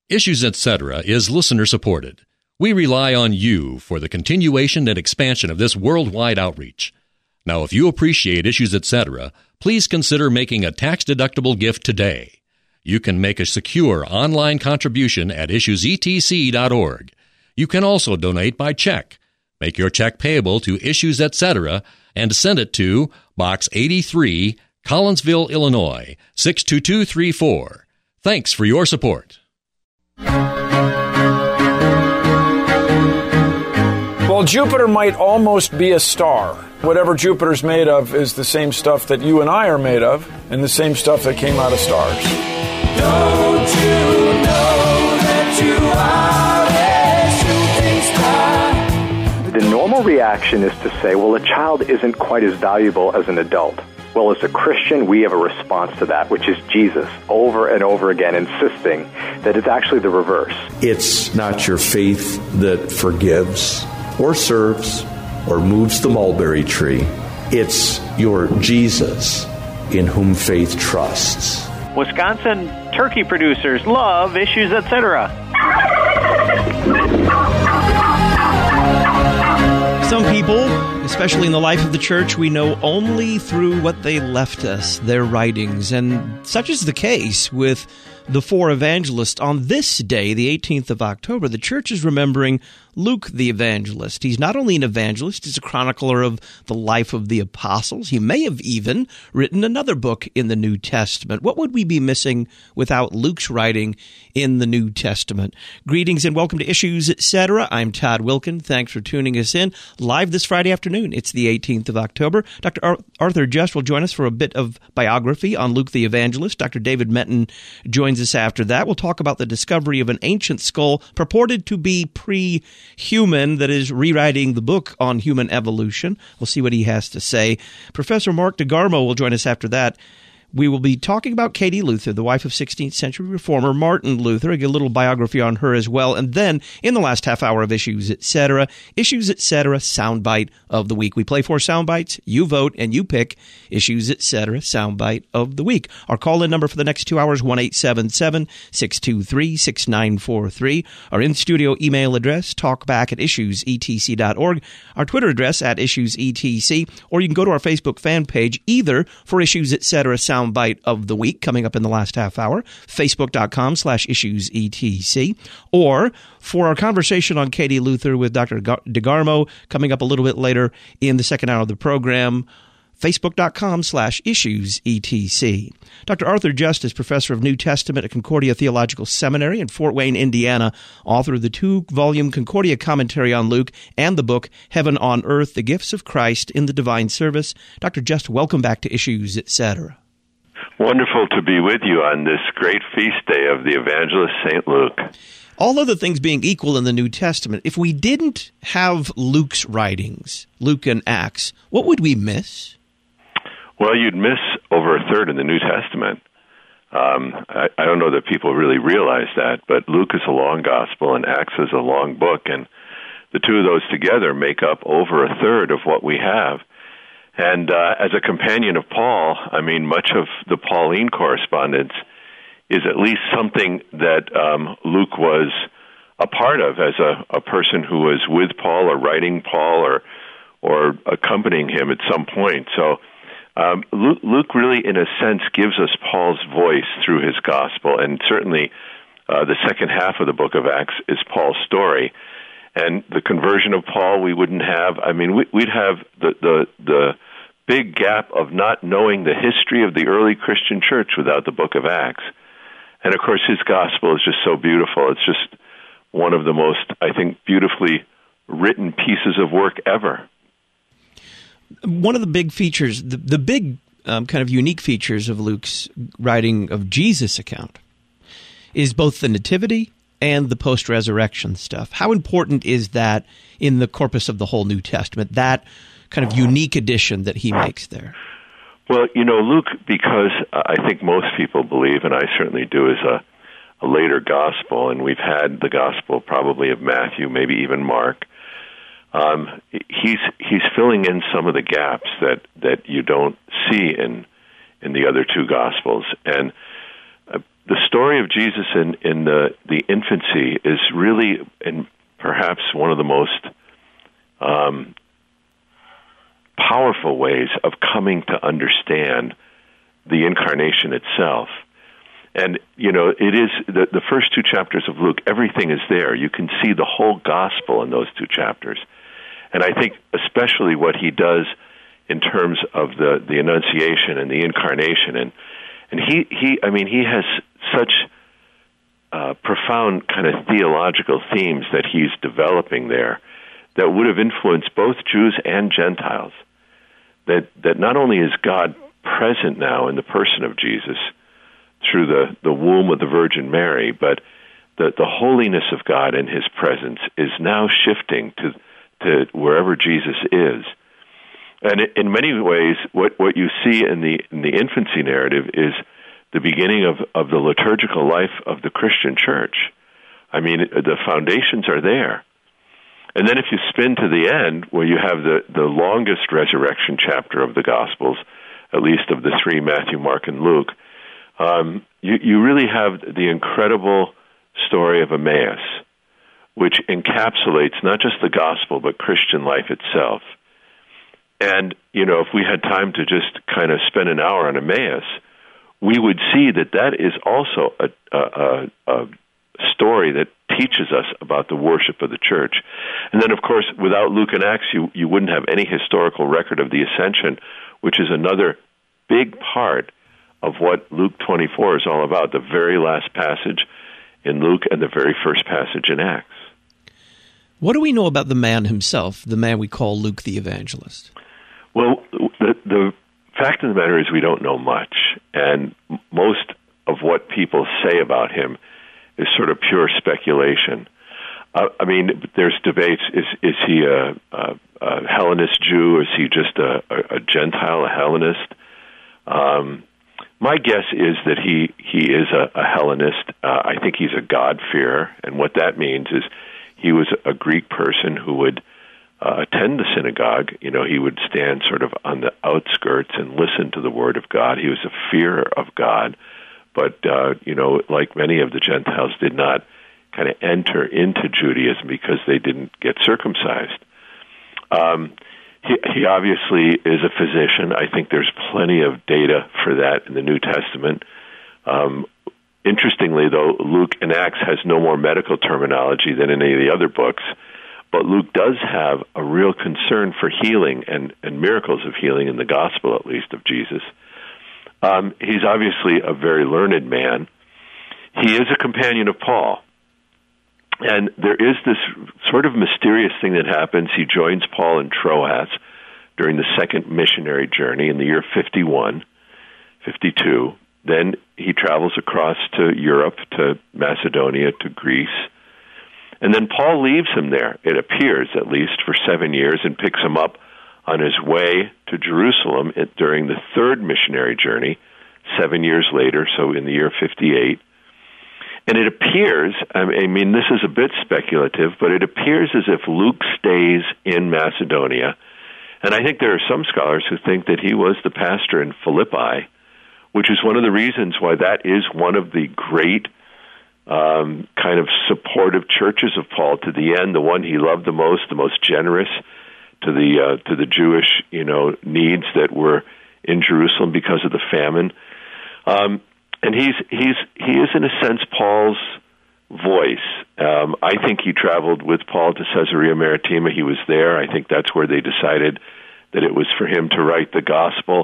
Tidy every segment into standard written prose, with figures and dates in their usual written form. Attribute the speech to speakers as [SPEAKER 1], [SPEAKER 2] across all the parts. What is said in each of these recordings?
[SPEAKER 1] Issues Etc. is listener-supported. We rely on you for the continuation and expansion of this worldwide outreach. Now, if you appreciate Issues Etc., please consider making a tax-deductible gift today. You can make a secure online contribution at issuesetc.org. You can also donate by check. Make your check payable to Issues Etc. and send it to Box 83, Collinsville, Illinois, 62234. Thanks for your support.
[SPEAKER 2] Well, Jupiter might almost be a star. Whatever Jupiter's made of is the same stuff that you and I are made of, and the same stuff that came out of stars.
[SPEAKER 3] Don't you know that you are a shooting star?
[SPEAKER 4] The normal reaction is to say, well, a child isn't quite as valuable as an adult. Well, as a Christian, we have a response to that, which is Jesus, over and over again, insisting that it's actually the reverse.
[SPEAKER 5] It's not your faith that forgives or serves or moves the mulberry tree. It's your Jesus in whom faith trusts.
[SPEAKER 6] Wisconsin turkey producers love Issues Etc.
[SPEAKER 7] Some people, especially in the life of the church, we know only through what they left us, their writings. And such is the case with the four evangelists. On this day, the 18th of October, the church is remembering Luke the evangelist. He's not only an evangelist, he's a chronicler of the life of the apostles. He may have even written another book in the New Testament. What would we be missing without Luke's writing in the New Testament? Greetings and welcome to Issues Etc. I'm Todd Wilkin. Thanks for tuning us in live this Friday afternoon. It's the 18th of October. Dr. Arthur Just will join us for a bit of biography on Luke the evangelist. Dr. David Menton joins us after that. We'll talk about the discovery of an ancient skull purported to be pre-human that is rewriting the book on human evolution. We'll see what he has to say. Professor Mark DeGarmo will join us after that. We will be talking about Katie Luther, the wife of 16th century reformer Martin Luther. I get a little biography on her as well. And then, in the last half hour of Issues Etc., soundbite of the week. We play 4 soundbites, you vote, and you pick Issues Etc. soundbite of the week. Our call-in number for the next 2 hours, 1-877-623-6943. Our in-studio email address, talkback@issuesetc.org. Our Twitter address, @issuesetc. Or you can go to our Facebook fan page, either for Issues Etc. soundbite of the week coming up in the last half hour, facebook.com/issuesetc, or for our conversation on Katie Luther with Dr. DeGarmo coming up a little bit later in the second hour of the program, facebook.com/issuesetc. Dr. Arthur Just is professor of New Testament at Concordia Theological Seminary in Fort Wayne, Indiana, author of the 2-volume Concordia commentary on Luke and the book Heaven on Earth, The Gifts of Christ in the Divine Service. Dr. Just, welcome back to Issues Etc.
[SPEAKER 8] Wonderful to be with you on this great feast day of the evangelist St. Luke.
[SPEAKER 7] All other things being equal in the New Testament, if we didn't have Luke's writings, Luke and Acts, what would we miss?
[SPEAKER 8] Well, you'd miss over a third in the New Testament. I don't know that people really realize that, but Luke is a long gospel and Acts is a long book, and the two of those together make up over a third of what we have. And as a companion of Paul, I mean, much of the Pauline correspondence is at least something that Luke was a part of as a person who was with Paul or writing Paul or accompanying him at some point. So Luke really, in a sense, gives us Paul's voice through his gospel, and certainly the second half of the book of Acts is Paul's story. And the conversion of Paul we wouldn't have. I mean, we'd have the big gap of not knowing the history of the early Christian church without the book of Acts. And, of course, his gospel is just so beautiful. It's just one of the most, I think, beautifully written pieces of work ever.
[SPEAKER 7] One of the big features, the big kind of unique features of Luke's writing of Jesus' account is both the nativity and the post-resurrection stuff. How important is that in the corpus of the whole New Testament, that kind of unique addition that he makes there?
[SPEAKER 8] Well, you know, Luke, because I think most people believe, and I certainly do, is a later gospel, and we've had the gospel probably of Matthew, maybe even Mark. He's filling in some of the gaps that you don't see in the other two gospels, and the story of Jesus in the infancy is really, and perhaps one of the most powerful ways of coming to understand the incarnation itself. And, it is the first two chapters of Luke, everything is there. You can see the whole gospel in those two chapters. And I think especially what he does in terms of the Annunciation and the incarnation. And he has such profound kind of theological themes that he's developing there that would have influenced both Jews and Gentiles. That not only is God present now in the person of Jesus through the womb of the Virgin Mary, but the holiness of God and his presence is now shifting to wherever Jesus is. And in many ways, what you see in the infancy narrative is the beginning of the liturgical life of the Christian church. I mean, the foundations are there. And then if you spin to the end, where you have the longest resurrection chapter of the Gospels, at least of the three, Matthew, Mark, and Luke, you really have the incredible story of Emmaus, which encapsulates not just the gospel, but Christian life itself. And, if we had time to just kind of spend an hour on Emmaus, we would see that is also a story that teaches us about the worship of the church. And then, of course, without Luke and Acts, you wouldn't have any historical record of the Ascension, which is another big part of what Luke 24 is all about, the very last passage in Luke and the very first passage in Acts.
[SPEAKER 7] What do we know about the man himself, the man we call Luke the Evangelist?
[SPEAKER 8] Well, the fact of the matter is we don't know much, and most of what people say about him is sort of pure speculation. There's debates. Is he a Hellenist Jew? Is he just a Gentile, a Hellenist? My guess is that he is a Hellenist. I think he's a God-fearer, and what that means is he was a Greek person who would attend the synagogue. He would stand sort of on the outskirts and listen to the word of God. He was a fearer of God, but, like many of the Gentiles, did not kind of enter into Judaism because they didn't get circumcised. He obviously is a physician. I think there's plenty of data for that in the New Testament. Interestingly, though, Luke in Acts has no more medical terminology than in any of the other books, but Luke does have a real concern for healing and miracles of healing in the gospel, at least, of Jesus. He's obviously a very learned man. He is a companion of Paul. And there is this sort of mysterious thing that happens. He joins Paul in Troas during the second missionary journey in the year 51, 52. Then he travels across to Europe, to Macedonia, to Greece. And then Paul leaves him there, it appears, at least, for 7 years, and picks him up on his way to Jerusalem during the third missionary journey, 7 years later, so in the year 58. And it appears, this is a bit speculative, but it appears as if Luke stays in Macedonia. And I think there are some scholars who think that he was the pastor in Philippi, which is one of the reasons why that is one of the great kind of supportive churches of Paul to the end, the one he loved the most generous to the Jewish needs that were in Jerusalem because of the famine. And he is in a sense Paul's voice. I think he traveled with Paul to Caesarea Maritima. He was there. I think that's where they decided that it was for him to write the gospel.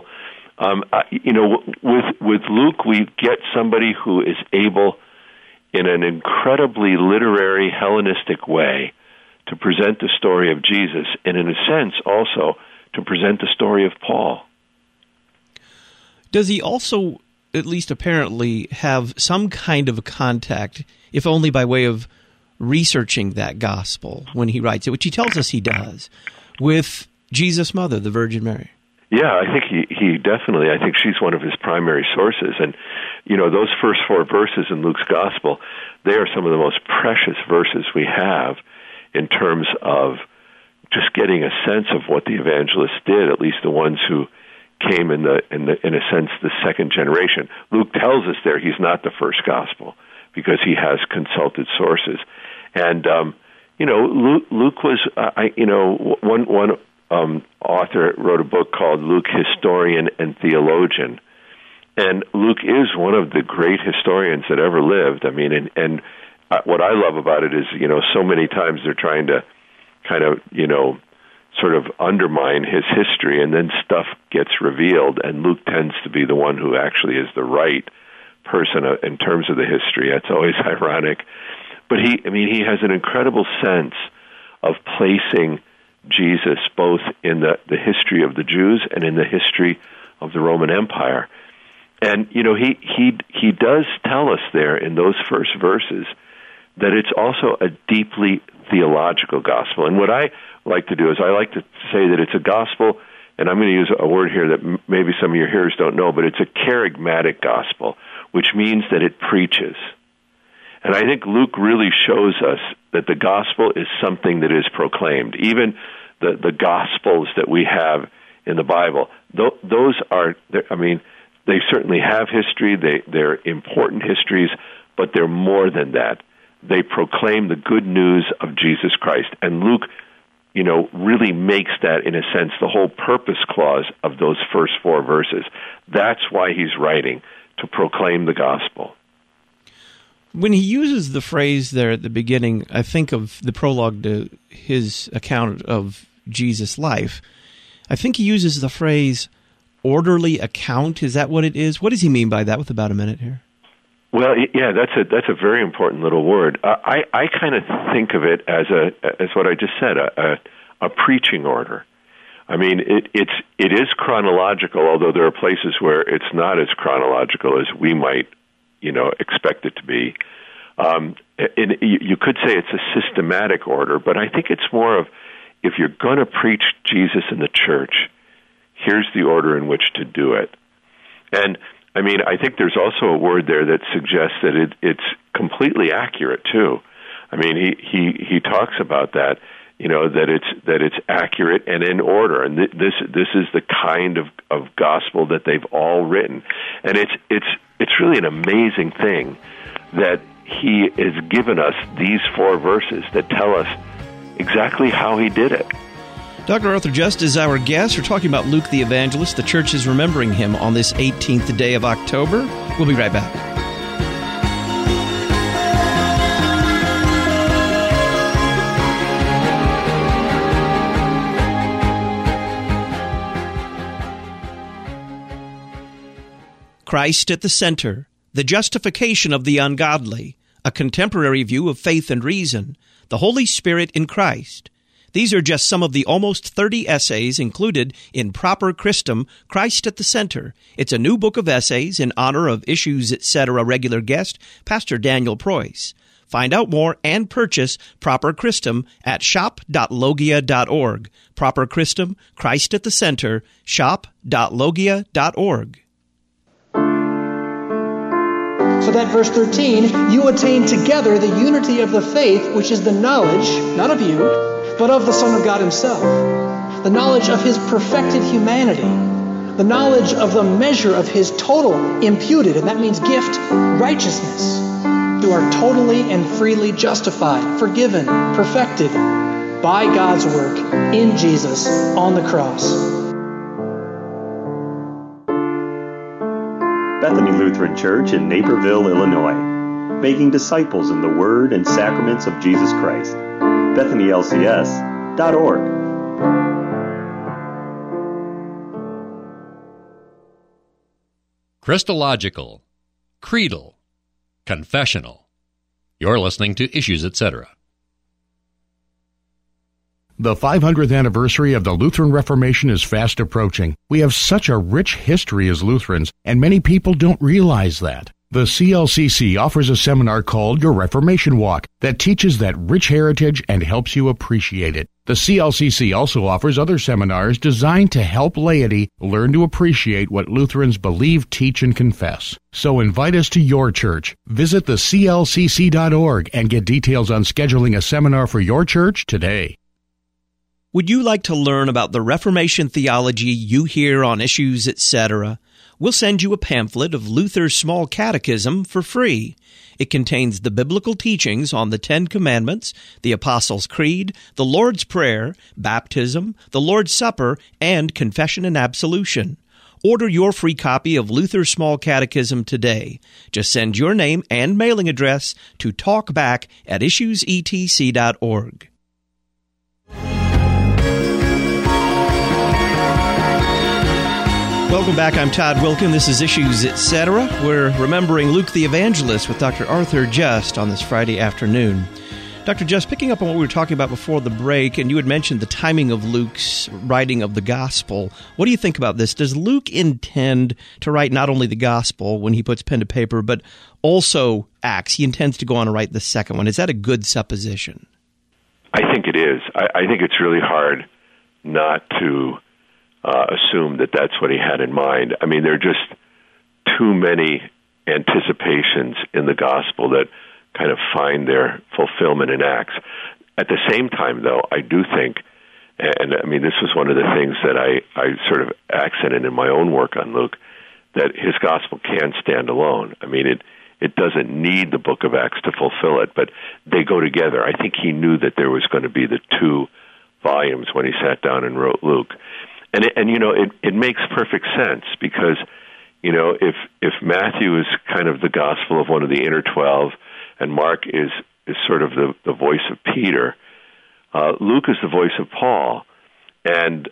[SPEAKER 8] With Luke, we get somebody who is able, in an incredibly literary Hellenistic way, to present the story of Jesus, and in a sense also to present the story of Paul.
[SPEAKER 7] Does he also, at least apparently, have some kind of a contact, if only by way of researching that gospel when he writes it, which he tells us he does, with Jesus' mother, the Virgin Mary?
[SPEAKER 8] Yeah, I think he definitely, I think she's one of his primary sources. And, those first 4 verses in Luke's gospel, they are some of the most precious verses we have in terms of just getting a sense of what the evangelists did, at least the ones who came in a sense, the second generation. Luke tells us there he's not the first gospel because he has consulted sources. And, Luke was, one author wrote a book called Luke, Historian and Theologian. And Luke is one of the great historians that ever lived. I mean, and what I love about it is, so many times they're trying to kind of, sort of undermine his history, and then stuff gets revealed, and Luke tends to be the one who actually is the right person in terms of the history. That's always ironic. But he has an incredible sense of placing Jesus both in the history of the Jews and in the history of the Roman Empire. And, he does tell us there in those first verses that it's also a deeply theological gospel. And what I like to do is I like to say that it's a gospel, and I'm going to use a word here that maybe some of your hearers don't know, but it's a charismatic gospel, which means that it preaches. And I think Luke really shows us that the gospel is something that is proclaimed. Even the gospels that we have in the Bible, those are, they certainly have history, they're important histories, but they're more than that. They proclaim the good news of Jesus Christ. And Luke, really makes that, in a sense, the whole purpose clause of those first 4 verses. That's why he's writing, to proclaim the gospel.
[SPEAKER 7] When he uses the phrase there at the beginning, I think of the prologue to his account of Jesus' life. I think he uses the phrase orderly account. Is that what it is? What does he mean by that with about a minute here?
[SPEAKER 8] Well, yeah, that's a very important little word. I kind of think of it as what I just said, a preaching order. I mean, it is chronological, although there are places where it's not as chronological as we might, expect it to be. You could say it's a systematic order, but I think it's more of, if you're going to preach Jesus in the church, here's the order in which to do it. And I think there's also a word there that suggests that it's completely accurate too. He talks about that, that it's accurate and in order, and this is the kind of gospel that they've all written, and it's really an amazing thing that he has given us these 4 verses that tell us exactly how he did it.
[SPEAKER 7] Dr. Arthur Just is our guest. We're talking about Luke the Evangelist. The church is remembering him on this 18th day of October. We'll be right back. Christ at the Center, the justification of the ungodly, a contemporary view of faith and reason, the Holy Spirit in Christ. These are just some of the almost 30 essays included in Proper Christum, Christ at the Center. It's a new book of essays in honor of Issues Etc. regular guest, Pastor Daniel Preuss. Find out more and purchase Proper Christum at shop.logia.org. Proper Christum, Christ at the Center, shop.logia.org.
[SPEAKER 9] So that verse 13, you attain together the unity of the faith, which is the knowledge, not of you, but of the Son of God himself, the knowledge of his perfected humanity, the knowledge of the measure of his total imputed, and that means gift, righteousness. You are totally and freely justified, forgiven, perfected by God's work in Jesus on the cross.
[SPEAKER 10] Bethany Lutheran Church in Naperville, Illinois, making disciples in the Word and sacraments of Jesus Christ. BethanyLCS.org.
[SPEAKER 1] Christological, creedal, confessional. You're listening to Issues Etc.
[SPEAKER 11] The 500th anniversary of the Lutheran Reformation is fast approaching. We have such a rich history as Lutherans, and many people don't realize that. The CLCC offers a seminar called Your Reformation Walk that teaches that rich heritage and helps you appreciate it. The CLCC also offers other seminars designed to help laity learn to appreciate what Lutherans believe, teach, and confess. So invite us to your church. Visit theclcc.org and get details on scheduling a seminar for your church today.
[SPEAKER 7] Would you like to learn about the Reformation theology you hear on Issues, etc.? We'll send you a pamphlet of Luther's Small Catechism for free. It contains the biblical teachings on the Ten Commandments, the Apostles' Creed, the Lord's Prayer, baptism, the Lord's Supper, and confession and absolution. Order your free copy of Luther's Small Catechism today. Just send your name and mailing address to talkback@issuesetc.org. Welcome back. I'm Todd Wilkin. This is Issues, Etc. We're remembering Luke the Evangelist with Dr. Arthur Just on this Friday afternoon. Dr. Just, picking up on what we were talking about before the break, and you had mentioned the timing of Luke's writing of the Gospel. What do you think about this? Does Luke intend to write not only the Gospel when he puts pen to paper, but also Acts? He intends to go on and write the second one. Is that a good supposition?
[SPEAKER 8] I think it is. I think it's really hard not to assume that that's what he had in mind. I mean, there are just too many anticipations in the Gospel that kind of find their fulfillment in Acts. At the same time, though, I do think, and I mean, this was one of the things that I sort of accented in my own work on Luke, that his Gospel can stand alone. I mean, it doesn't need the book of Acts to fulfill it, but they go together. I think he knew that there was going to be the two volumes when he sat down and wrote Luke. And you know, it makes perfect sense because, you know, if Matthew is kind of the gospel of one of the inner 12, and Mark is sort of the voice of Peter, Luke is the voice of Paul, and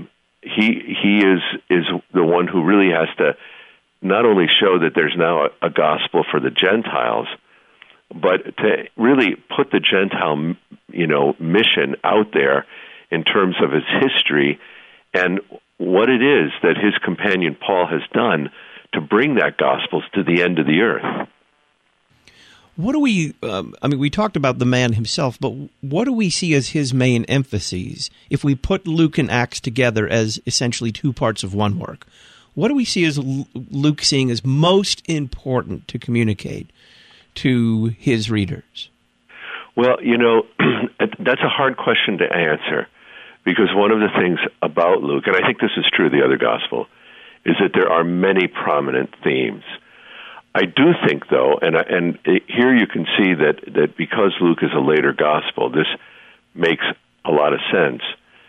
[SPEAKER 8] he is the one who really has to not only show that there's now a gospel for the Gentiles, but to really put the Gentile, you know, mission out there in terms of its history and what it is that his companion Paul has done to bring that gospel to the end of the earth.
[SPEAKER 7] What do we, I mean, we talked about the man himself, but what do we see as his main emphases? If we put Luke and Acts together as essentially two parts of one work, what do we see as Luke seeing as most important to communicate to his readers?
[SPEAKER 8] Well, you know, that's a hard question to answer, because one of the things about Luke, and I think this is true of the other gospel, is that there are many prominent themes. I do think, though, and here you can see that because Luke is a later gospel, this makes a lot of sense.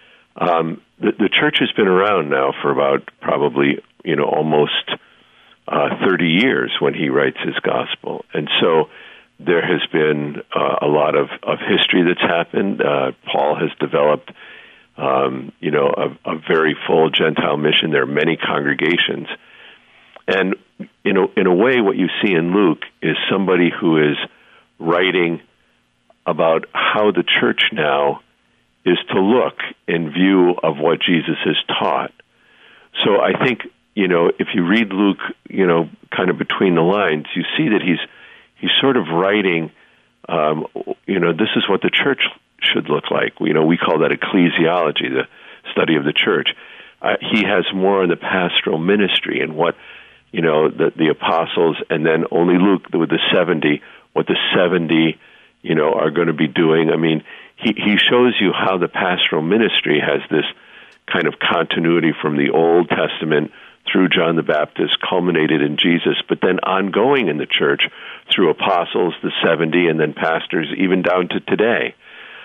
[SPEAKER 8] The church has been around now for about probably, you know, almost 30 years when he writes his gospel. And so there has been a lot of history that's happened. Paul has developed, you know, a very full Gentile mission. There are many congregations. And in a way, what you see in Luke is somebody who is writing about how the church now is to look in view of what Jesus has taught. So I think, you know, if you read Luke, you know, kind of between the lines, you see that he's sort of writing, you know, this is what the church should look like. You know, we call that ecclesiology, the study of the church. He has more on the pastoral ministry and what, you know, the apostles, and then only Luke with the 70, what the 70, you know, are going to be doing. I mean, he shows you how the pastoral ministry has this kind of continuity from the Old Testament through John the Baptist, culminated in Jesus, but then ongoing in the church through apostles, the 70, and then pastors, even down to today.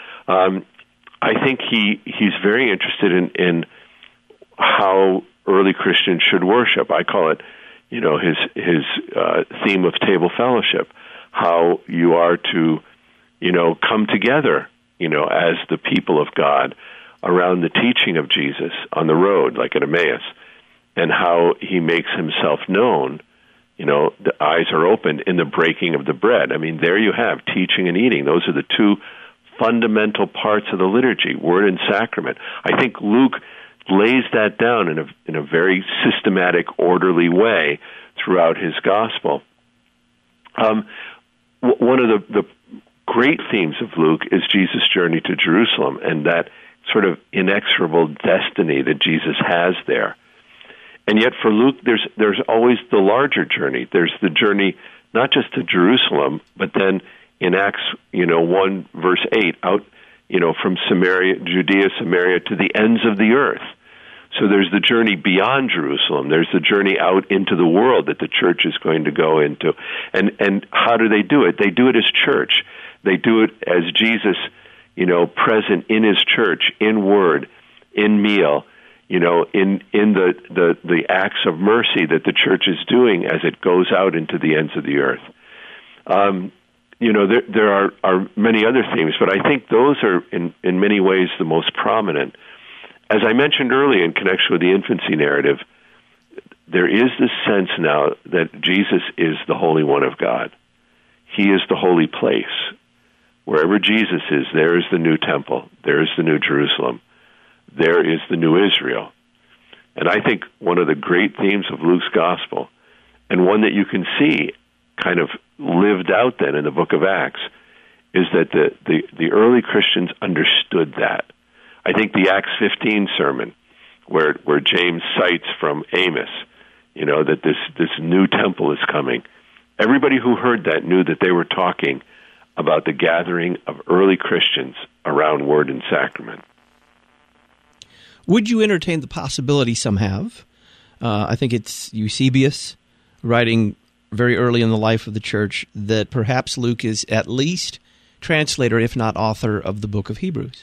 [SPEAKER 8] I think he's very interested in how early Christians should worship. I call it, you know, his theme of table fellowship, how you are to, you know, come together, you know, as the people of God around the teaching of Jesus on the road, like at Emmaus, and how he makes himself known. You know, the eyes are opened in the breaking of the bread. I mean, there you have teaching and eating. Those are the two fundamental parts of the liturgy, word and sacrament. I think Luke lays that down in a very systematic, orderly way throughout his gospel. One of the great themes of Luke is Jesus' journey to Jerusalem and that sort of inexorable destiny that Jesus has there. And yet for Luke, there's always the larger journey. There's the journey not just to Jerusalem, but then in Acts, you know, 1 verse 8, out from Samaria, Judea, Samaria, to the ends of the earth. So there's the journey beyond Jerusalem. There's the journey out into the world that the church is going to go into. And how do they do it? They do it as church. They do it as Jesus, present in his church, in word, in meal, in the acts of mercy that the church is doing as it goes out into the ends of the earth. There are many other themes, but I think those are in many ways the most prominent. As I mentioned earlier in connection with the infancy narrative, there is this sense now that Jesus is the Holy One of God. He is the holy place. Wherever Jesus is, there is the new temple. There is the new Jerusalem. There is the new Israel. And I think one of the great themes of Luke's gospel, and one that you can see kind of lived out then in the book of Acts, is that the early Christians understood that. I think the Acts 15 sermon, where James cites from Amos, that this new temple is coming, everybody who heard that knew that they were talking about the gathering of early Christians around word and sacrament.
[SPEAKER 7] Would you entertain the possibility some have? I think it's Eusebius writing very early in the life of the church that perhaps Luke is at least translator, if not author, of the book of Hebrews.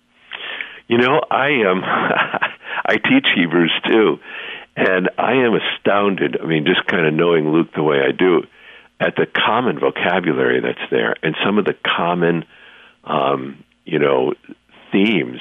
[SPEAKER 8] I teach Hebrews too, and I am astounded, just kind of knowing Luke the way I do, at the common vocabulary that's there and some of the common, themes.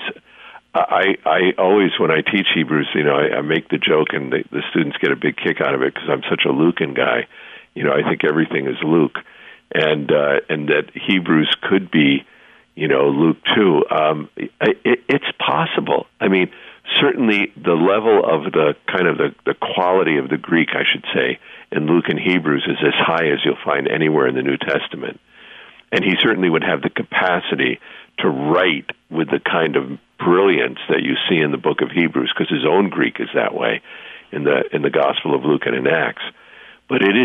[SPEAKER 8] I always, when I teach Hebrews, I make the joke, and the students get a big kick out of it because I'm such a Lucan guy. I think everything is Luke, and that Hebrews could be, Luke too. It's possible. Certainly the level of the kind of the quality of the Greek, I should say, in Luke and Hebrews is as high as you'll find anywhere in the New Testament. And he certainly would have the capacity to write with the kind of brilliance that you see in the book of Hebrews, because his own Greek is that way in the Gospel of Luke and in Acts. But it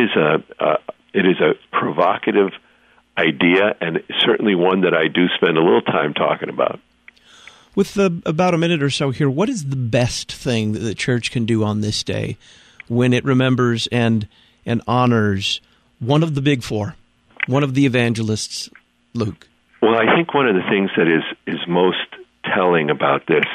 [SPEAKER 8] is a provocative idea, and certainly one that I do spend a little time talking about.
[SPEAKER 7] With about a minute or so here, what is the best thing that the church can do on this day when it remembers and honors one of the big four, one of the evangelists, Luke?
[SPEAKER 8] Well, I think one of the things that is most telling about this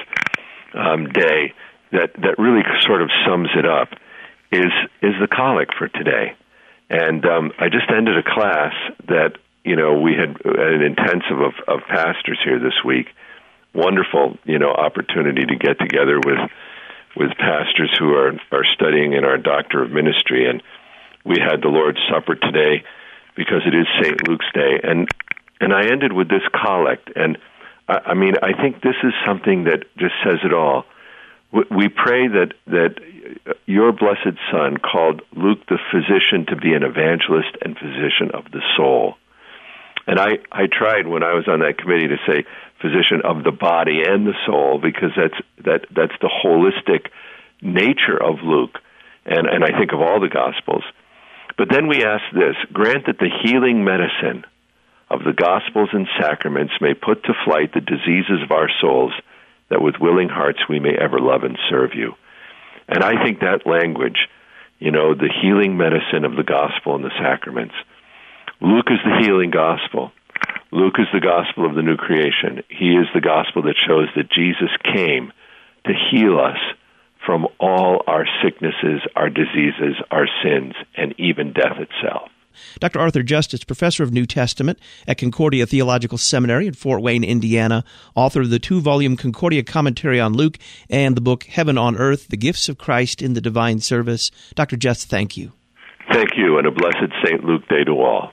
[SPEAKER 8] day that really sort of sums it up is the collect for today. And I just ended a class that, we had an intensive of pastors here this week. Wonderful, opportunity to get together with pastors who are studying in our Doctor of Ministry. And we had the Lord's Supper today because it is St. Luke's Day. And I ended with this collect. And I think this is something that just says it all. We pray that your blessed Son called Luke the physician to be an evangelist and physician of the soul. And I tried when I was on that committee to say physician of the body and the soul, because that's the holistic nature of Luke, and I think of all the Gospels. But then we ask this: grant that the healing medicine of the Gospels and sacraments may put to flight the diseases of our souls, that with willing hearts we may ever love and serve you. And I think that language, the healing medicine of the gospel and the sacraments. Luke is the healing gospel. Luke is the gospel of the new creation. He is the gospel that shows that Jesus came to heal us from all our sicknesses, our diseases, our sins, and even death itself.
[SPEAKER 7] Dr. Arthur Justice, professor of New Testament at Concordia Theological Seminary in Fort Wayne, Indiana, author of the 2-volume Concordia Commentary on Luke and the book Heaven on Earth, The Gifts of Christ in the Divine Service. Dr. Justice, thank you.
[SPEAKER 8] Thank you, and a blessed St. Luke Day to all.